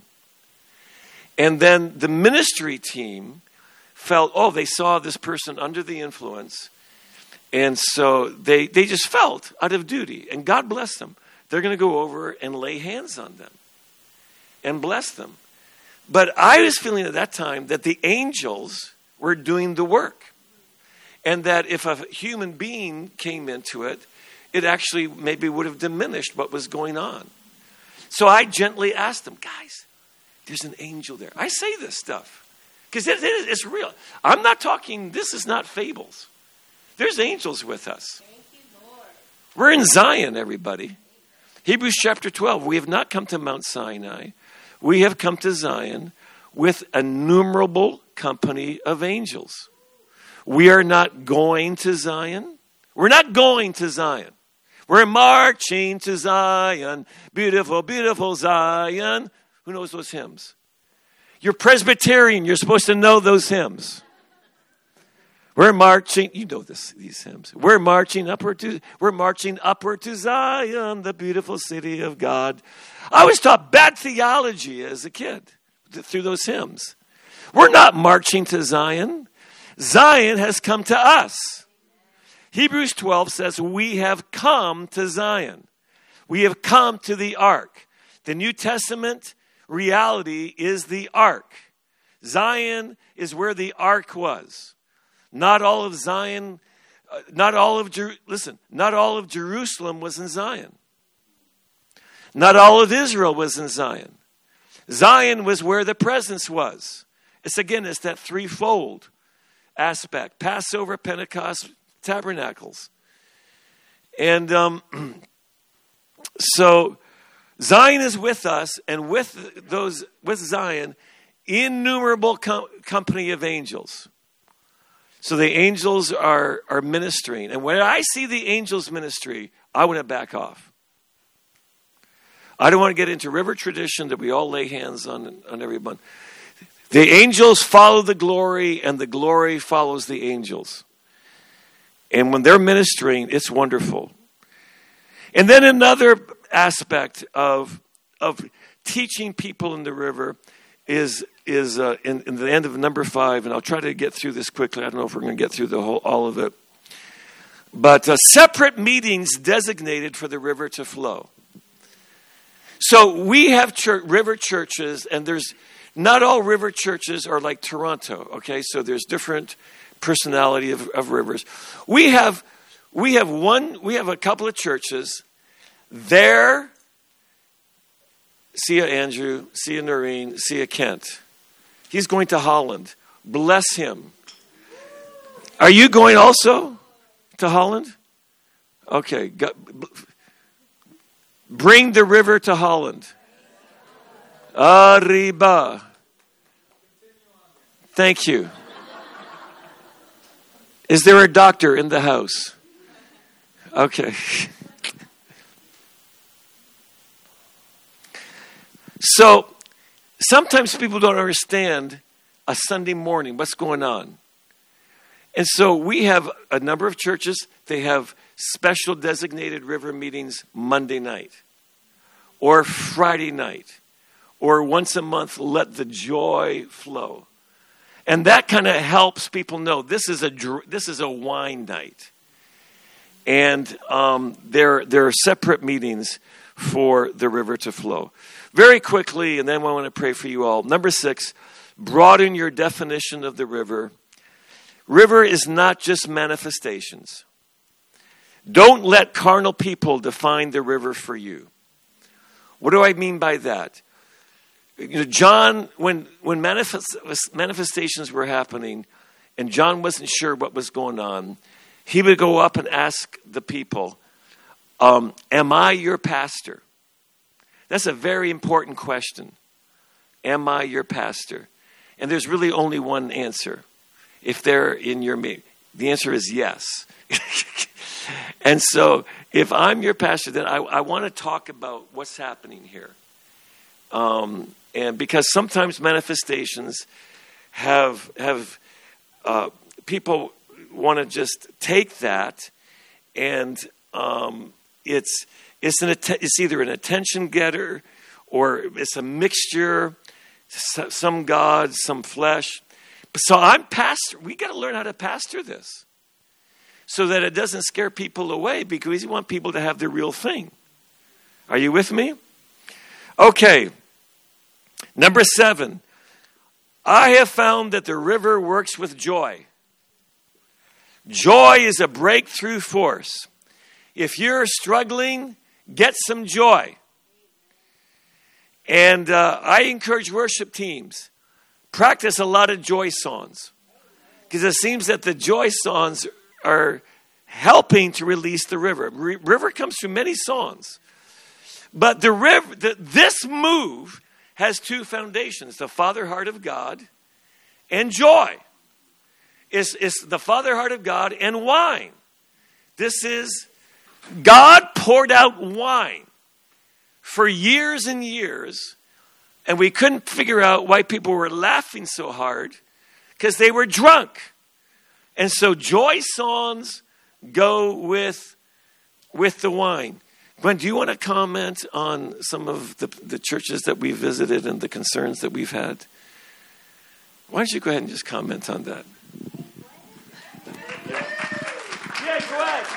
And then the ministry team felt, oh, they saw this person under the influence. And so they, they just felt out of duty. And God bless them. They're going to go over and lay hands on them and bless them. But I was feeling at that time that the angels were doing the work. And that if a human being came into it, it actually maybe would have diminished what was going on. So I gently asked them, guys, there's an angel there. I say this stuff because it, it, it's real. I'm not talking, this is not fables. There's angels with us. Thank you, Lord. We're in Zion, everybody. Hebrews chapter twelve, we have not come to Mount Sinai. We have come to Zion with a innumerable company of angels. We are not going to Zion. We're not going to Zion. We're marching to Zion. Beautiful, beautiful Zion. Who knows those hymns? You're Presbyterian. You're supposed to know those hymns. We're marching. You know this, these hymns. We're marching upward to. We're marching upward to Zion, the beautiful city of God. I was taught bad theology as a kid through those hymns. We're not marching to Zion. Zion has come to us. Hebrews twelve says we have come to Zion. We have come to the ark. The New Testament reality is the ark. Zion is where the ark was. Not all of Zion, uh, not all of, Jer- listen, not all of Jerusalem was in Zion. Not all of Israel was in Zion. Zion was where the presence was. It's again, it's that threefold aspect. Passover, Pentecost, Tabernacles. And um, so Zion is with us, and with those, with Zion, innumerable com- company of angels. So the angels are, are ministering. And when I see the angels ministry, I want to back off. I don't want to get into river tradition that we all lay hands on, on everyone. The angels follow the glory, and the glory follows the angels. And when they're ministering, it's wonderful. And then another aspect of, of teaching people in the river is, is uh, in, in the end of number five, and I'll try to get through this quickly. I don't know if we're going to get through the whole all of it. But uh, separate meetings designated for the river to flow. So we have church, river churches, and there's not all river churches are like Toronto. Okay, so there's different personality of, of rivers. We have we have one. We have a couple of churches there. See ya, Andrew. See ya, Noreen. See ya, Kent. He's going to Holland. Bless him. Are you going also to Holland? Okay. Go, bring the river to Holland. Arriba. Thank you. Is there a doctor in the house? Okay. So, sometimes people don't understand a Sunday morning, what's going on. And so we have a number of churches, they have special designated river meetings Monday night. or Friday night, or once a month, let the joy flow. And that kind of helps people know this is a this is a wine night. And um, there, there are separate meetings for the river to flow. Very quickly, and then I want to pray for you all. Number six, broaden your definition of the river. River is not just manifestations. Don't let carnal people define the river for you. What do I mean by that? You know, John, when when manifest, manifestations were happening, and John wasn't sure what was going on, he would go up and ask the people, um, am I your pastor? That's a very important question. Am I your pastor? And there's really only one answer. If they're in your meeting, the answer is yes. And so if I'm your pastor, then I, I want to talk about what's happening here. Um, and because sometimes manifestations have, have uh, people want to just take that and um, it's it's an it's either an attention getter or it's a mixture, some God, some flesh. So I'm pastor. We got to learn how to pastor this so that it doesn't scare people away, because we want people to have the real thing. Are you with me? Okay. Number seven. I have found that the river works with joy. Joy is a breakthrough force. If you're struggling, get some joy. And uh, I encourage worship teams, practice a lot of joy songs, because it seems that the joy songs are helping to release the river. R- river comes through many songs. But the river, the, this move has two foundations, the Father heart of God and joy. It's, it's the Father heart of God and wine. This is, God poured out wine for years and years, and we couldn't figure out why people were laughing so hard, because they were drunk. And so joy songs go with, with the wine. Gwen, do you want to comment on some of the, the churches that we visited and the concerns that we've had? Why don't you go ahead and just comment on that? Yeah, go ahead.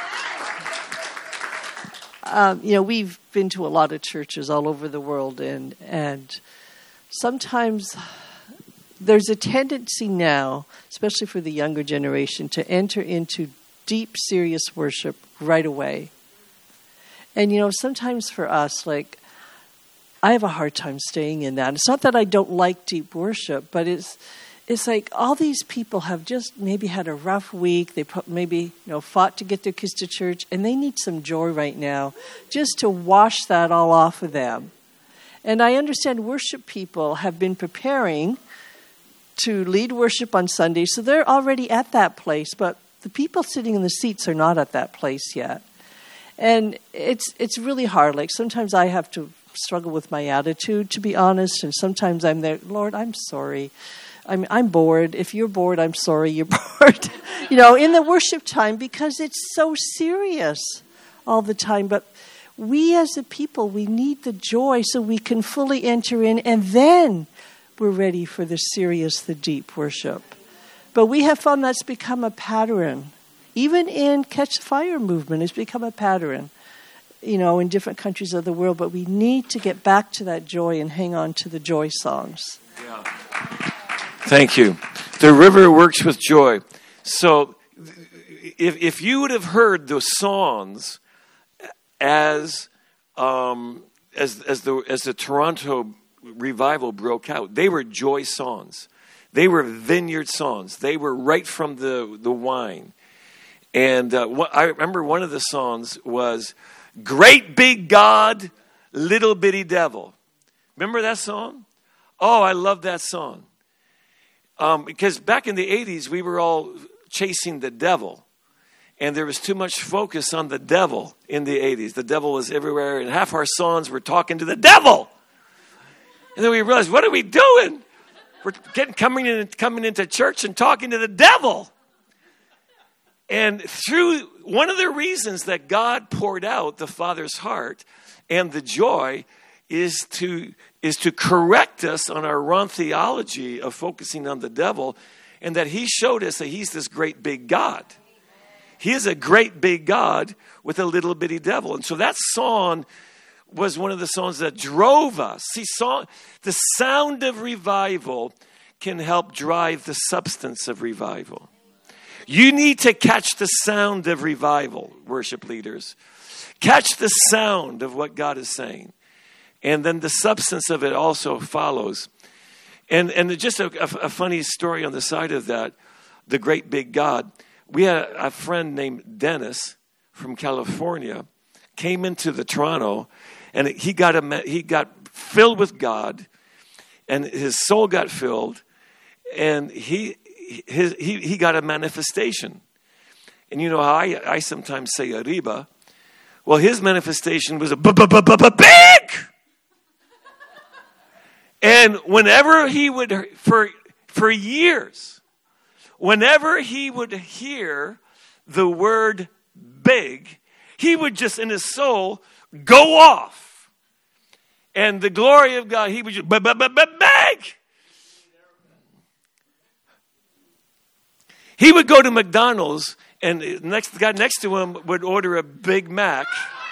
Um, you know, we've been to a lot of churches all over the world, and and sometimes there's a tendency now, especially for the younger generation, to enter into deep, serious worship right away. And, you know, sometimes for us, like, I have a hard time staying in that. It's not that I don't like deep worship, but it's it's like all these people have just maybe had a rough week. They put, maybe, you know, fought to get their kids to church, and they need some joy right now just to wash that all off of them. And I understand worship people have been preparing to lead worship on Sunday, so they're already at that place, but the people sitting in the seats are not at that place yet. And it's it's really hard. Like, sometimes I have to struggle with my attitude, to be honest, and sometimes I'm there, Lord, I'm sorry. I'm I'm bored. If you're bored, I'm sorry you're bored. You know, in the worship time, because it's so serious all the time. But we as a people, we need the joy so we can fully enter in, and then we're ready for the serious, the deep worship. But we have found that's become a pattern. Even in Catch the Fire movement, it's become a pattern, you know, in different countries of the world. But we need to get back to that joy and hang on to the joy songs. Yeah. Thank you. The river works with joy. So if if you would have heard the songs as um, as as the as the Toronto revival broke out, they were joy songs. They were vineyard songs. They were right from the, the wine. And uh, what, I remember one of the songs was, Great Big God, Little Bitty Devil. Remember that song? Oh, I love that song. Um, because back in the eighties, we were all chasing the devil. And there was too much focus on the devil in the eighties. The devil was everywhere, and half our songs were talking to the devil. And then we realized, what are we doing? We're getting coming in, coming into church and talking to the devil. And through one of the reasons that God poured out the Father's heart and the joy is to is to correct us on our wrong theology of focusing on the devil, and that he showed us that he's this great big God. He is a great big God with a little bitty devil. And so that song was one of the songs that drove us. See, song, the sound of revival can help drive the substance of revival. You need to catch the sound of revival, worship leaders. Catch the sound of what God is saying. And then the substance of it also follows. And and just a, a, a funny story on the side of that, the great big God. We had a, a friend named Dennis from California, came into the Toronto, and he got a, he got filled with God, and his soul got filled, and he his he he got a manifestation. And you know how I, I sometimes say arriba. Well, his manifestation was a big. And whenever he would, for for years, whenever he would hear the word big, he would just in his soul go off. And the glory of God, he would just big. He would go to McDonald's, and next the guy next to him would order a Big Mac.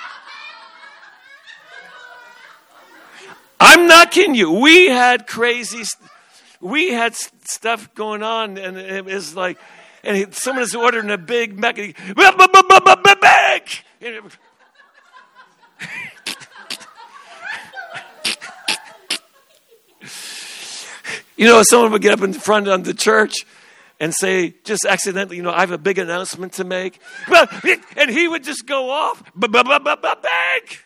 I'm not kidding you. We had crazy, we had stuff going on, and it was like, and he, someone is ordering a Big Mac, and he, big. You know, someone would get up in front of the church and say, just accidentally, you know, I have a big announcement to make. And he would just go off. Big.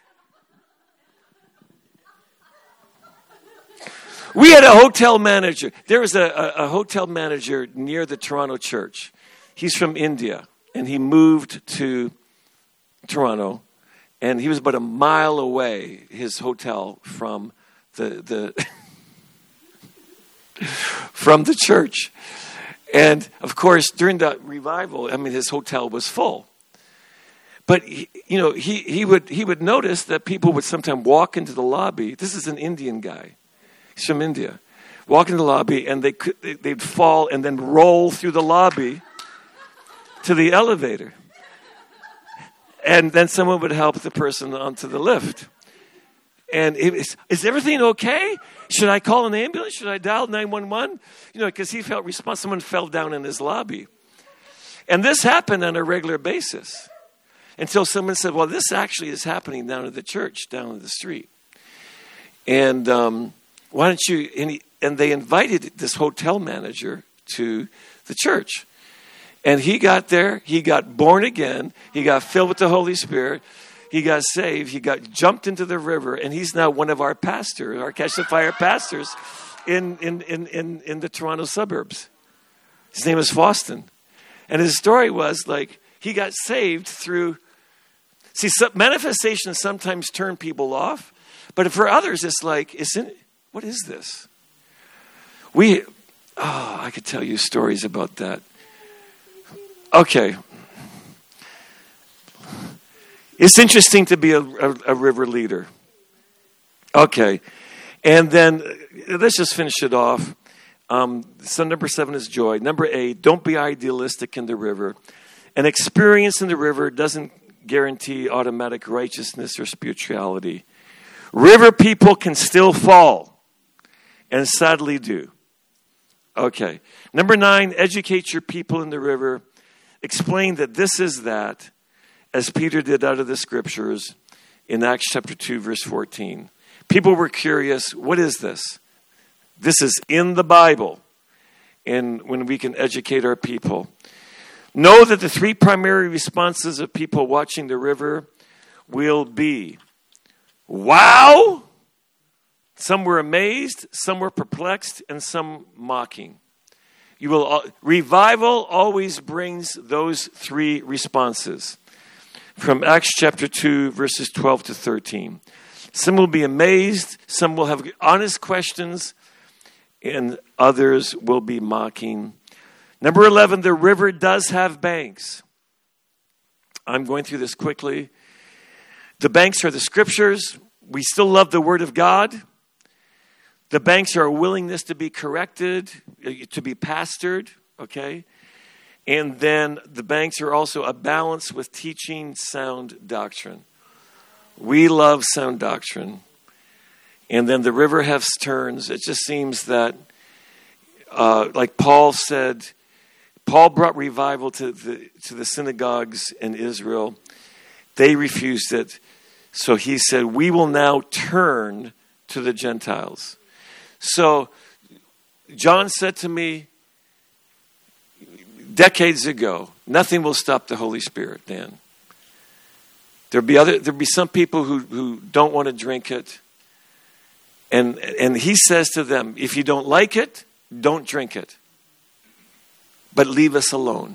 We had a hotel manager. There was a, a, a hotel manager near the Toronto church. He's from India, and he moved to Toronto, and he was about a mile away, his hotel, from the the from the church. And, of course, during the revival, I mean, his hotel was full. But, he, you know, he, he would he would notice that people would sometimes walk into the lobby. This is an Indian guy. He's from India. Walk into the lobby, and they could, they'd fall and then roll through the lobby to the elevator. And then someone would help the person onto the lift. And it was, is everything okay? Should I call an ambulance? Should I dial nine one one? You know, because he felt responsible. Someone fell down in his lobby. And this happened on a regular basis. Until someone said, well, this actually is happening down at the church, down the street. And um, why don't you, and, he, and they invited this hotel manager to the church. And he got there, he got born again, he got filled with the Holy Spirit, he got saved, he got jumped into the river, and he's now one of our pastors, our Catch the Fire pastors in, in, in, in, in the Toronto suburbs. His name is Faustin. And his story was like, he got saved through, see, manifestations sometimes turn people off, but for others, it's like, isn't, what is this? We, oh, I could tell you stories about that. Okay. It's interesting to be a, a, a river leader. Okay. And then let's just finish it off. Um, so number seven is joy. Number eight, don't be idealistic in the river. An experience in the river doesn't guarantee automatic righteousness or spirituality. River people can still fall, and sadly do. Okay. Number nine, educate your people in the river. Explain that this is that, as Peter did out of the scriptures in Acts chapter two, verse fourteen. People were curious, what is this? This is in the Bible. And when we can educate our people. Know that the three primary responses of people watching the river will be, wow, some were amazed, some were perplexed, and some mocking. You will revival always brings those three responses. From Acts chapter two, verses twelve to thirteen. Some will be amazed, some will have honest questions, and others will be mocking. Number eleven, the river does have banks. I'm going through this quickly. The banks are the scriptures. we still love the Word of God. The banks are a willingness to be corrected, to be pastored, okay? And then the banks are also a balance with teaching sound doctrine. We love sound doctrine. And then the river has turns. It just seems that, uh, like Paul said, Paul brought revival to the to the synagogues in Israel. They refused it. So he said, we will now turn to the Gentiles. So John said to me decades ago, nothing will stop the Holy Spirit, Dan. There'll be other there'll be some people who, who don't want to drink it. And and he says to them, if you don't like it, don't drink it. But leave us alone.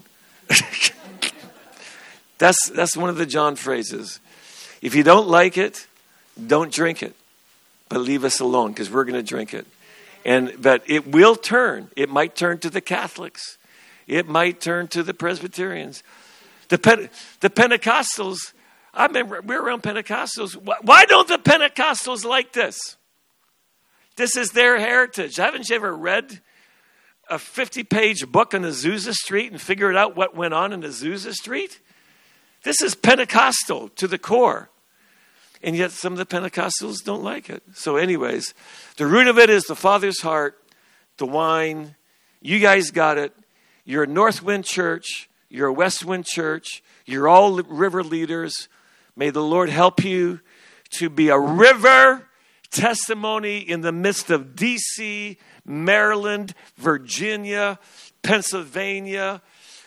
that's that's one of the John phrases. If you don't like it, don't drink it. But leave us alone, because we're going to drink it. And but it will turn. It might turn to the Catholics. It might turn to the Presbyterians. The Pen- the Pentecostals, I remember we're around Pentecostals. Why don't the Pentecostals like this? This is their heritage. Haven't you ever read a fifty-page book on Azusa Street and figured out what went on in Azusa Street? This is Pentecostal to the core. And yet some of the Pentecostals don't like it. So anyways, the root of it is the Father's heart, the wine. You guys got it. You're a North Wind church. You're a West Wind church. You're all river leaders. May the Lord help you to be a river testimony in the midst of D C, Maryland, Virginia, Pennsylvania.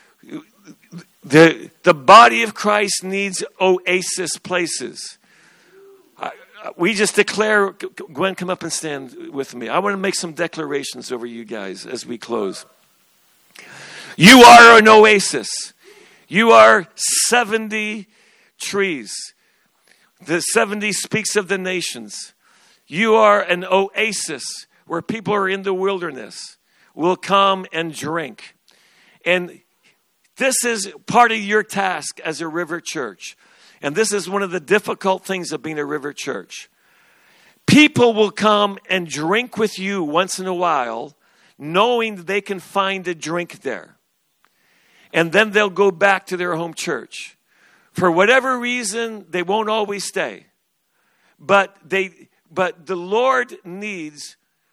The, the body of Christ needs oasis places. I, we just declare, Gwen, come up and stand with me. I want to make some declarations over you guys as we close. You are an oasis. You are seventy trees. The seventy speaks of the nations. You are an oasis where people are in the wilderness will come and drink. And this is part of your task as a river church. And this is one of the difficult things of being a river church. People will come and drink with you once in a while, knowing that they can find a drink there. And then they'll go back to their home church. For whatever reason, they won't always stay. But they, but the Lord needs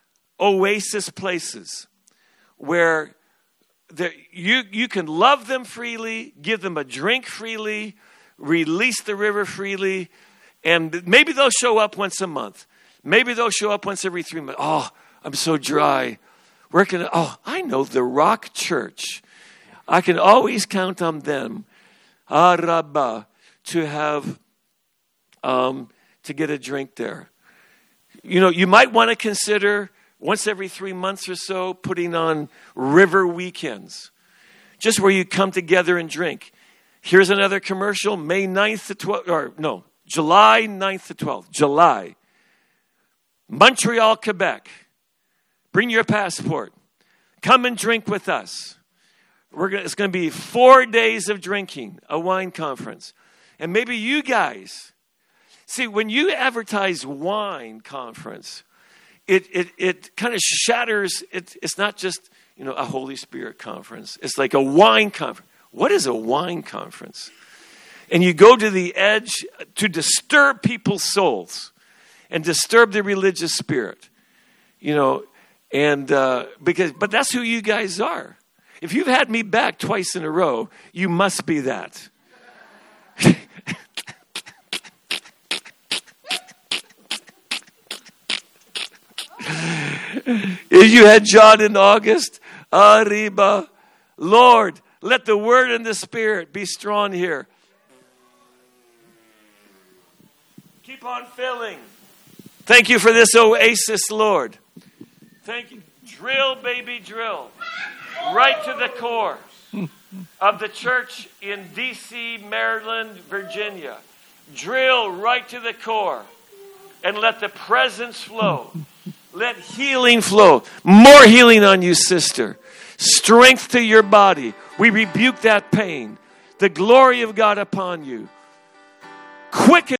oasis places where there, you, you can love them freely, give them a drink freely, release the river freely, and maybe they'll show up once a month. Maybe they'll show up once every three months. Oh, I'm so dry. Where can I, oh, I know the Rock Church. I can always count on them, Araba, to have, um, to get a drink there. You know, you might want to consider once every three months or so putting on river weekends, just where you come together and drink. Here's another commercial, May ninth to twelfth, or no, July ninth to twelfth, July. Montreal, Quebec. Bring your passport. Come and drink with us. We're gonna, it's going to be four days of drinking, a wine conference. And maybe you guys, see, when you advertise wine conference, it it it kind of shatters, it, it's not just, you know, a Holy Spirit conference. It's like a wine conference. What is a wine conference? And you go to the edge to disturb people's souls and disturb the religious spirit, you know, and uh, because, but that's who you guys are. If you've had me back twice in a row, you must be that. If you had John in August, Arriba, Lord, let the word and the spirit be strong here. Keep on filling. Thank you for this oasis, Lord. Thank you. Drill, baby, drill. Right to the core of the church in D C, Maryland, Virginia. Drill right to the core. And let the presence flow. Let healing flow. More healing on you, sister. Strength to your body. We rebuke that pain. The glory of God upon you. Quicken.